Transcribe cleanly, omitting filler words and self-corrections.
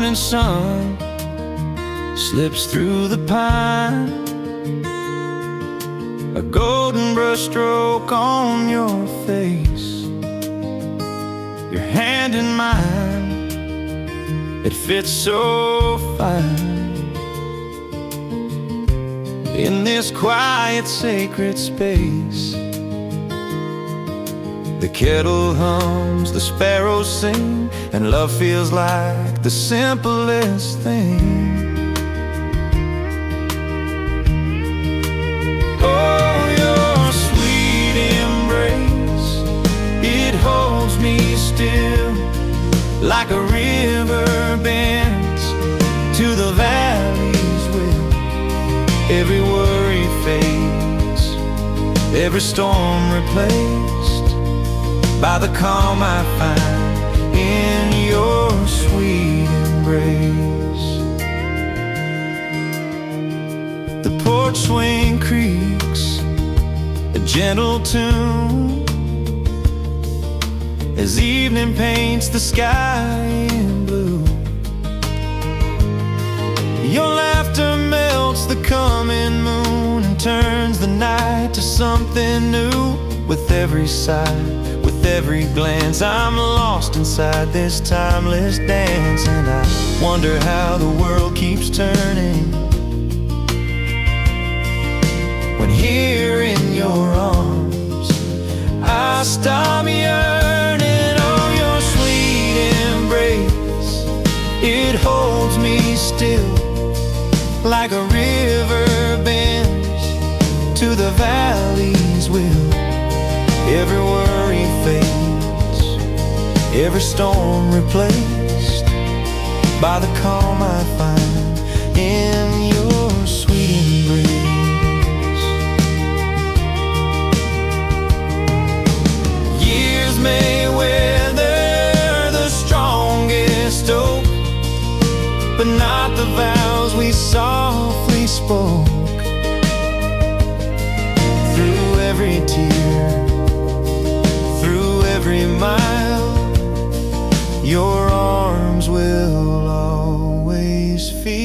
morning sun slips through the pine, a golden brushstroke on your face, your hand in mine, it fits so fine. In this quiet, sacred space, the kettle hums, the sparrows sing, and love feels like the simplest thing. Oh, your sweet embrace, it holds me still, like a river bends to the valley's will. Every worry fades, every storm replaced by the calm I find in your sweet embrace. The porch swing creaks, a gentle tune, as evening paints the sky in blue. Your laughter melts the coming moon and turns the night to something new. With every sigh, with every glance, I'm lost inside this timeless dance. And I wonder how the world keeps turning when here in your arms I stop yearning. Oh, your sweet embrace, it holds me still, like a river bends to the valley's will. Every worry fades, every storm replaced by the calm I find in your sweet embrace. Years may weather the strongest oak, but not the vows we softly spoke. Through every tear, through every mile, your arms will always feel